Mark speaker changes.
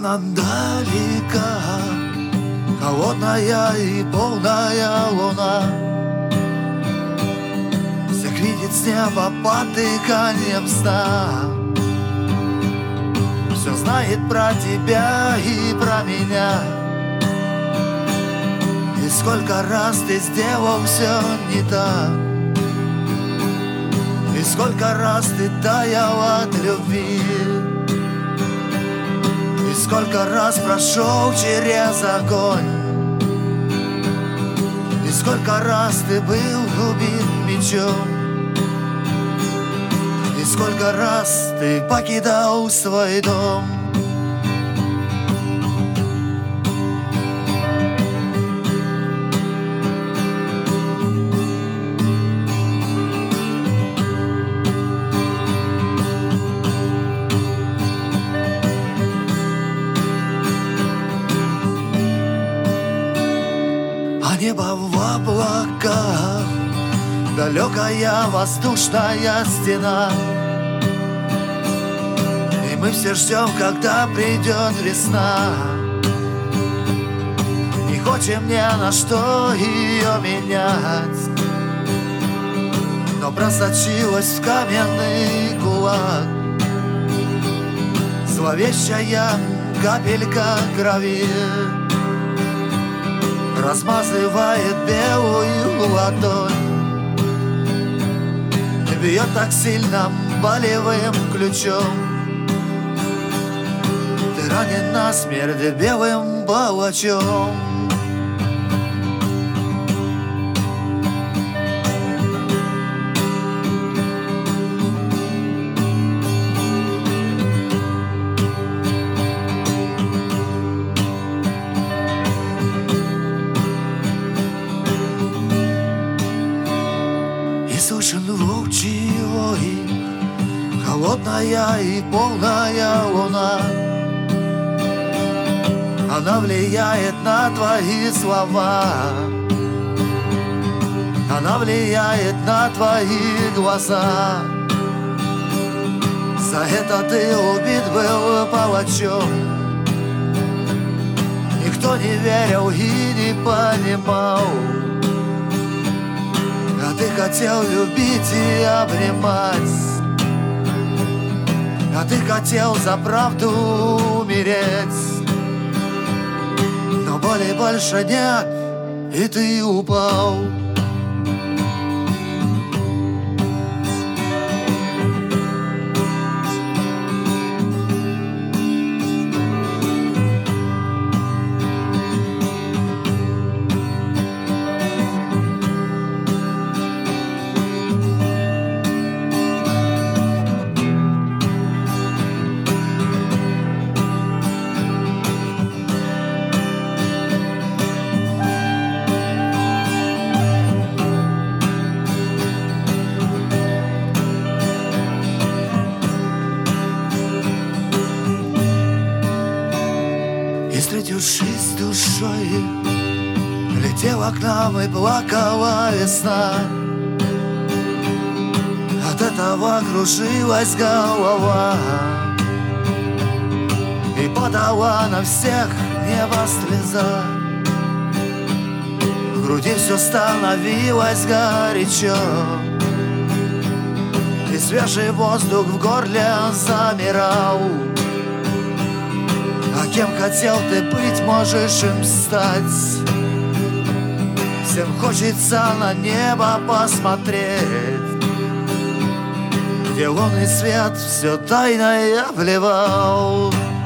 Speaker 1: Где-то далека холодная и полная луна всех видит с неба потыканием сна. Все знает про тебя и про меня. И сколько раз ты сделал все не так, и сколько раз ты таял от любви, и сколько раз прошел через огонь, и сколько раз ты был убит мечом, и сколько раз ты покидал свой дом. Небо в облаках, далекая воздушная стена. И мы все ждем, когда придет весна. Не хочем ни на что ее менять, но просочилась в каменный кулак зловещая капелька крови. Размазывает белую ладонь, бьет так сильно болевым ключом. Ты ранен насмерть белым палачом. Слышен волчий, холодная и полная луна. Она влияет на твои слова, она влияет на твои глаза. За это ты убит был палачом. Никто не верил и не понимал, а ты хотел любить и обнимать, а ты хотел за правду умереть. Но боли больше нет, и ты упал. Встретившись душой, летела к нам и плакала весна. От этого кружилась голова, и подала на всех небо слеза. В груди все становилось горячо, и свежий воздух в горле замирал. А кем хотел ты быть, можешь им стать. Всем хочется на небо посмотреть, где лунный свет все тайное вливал.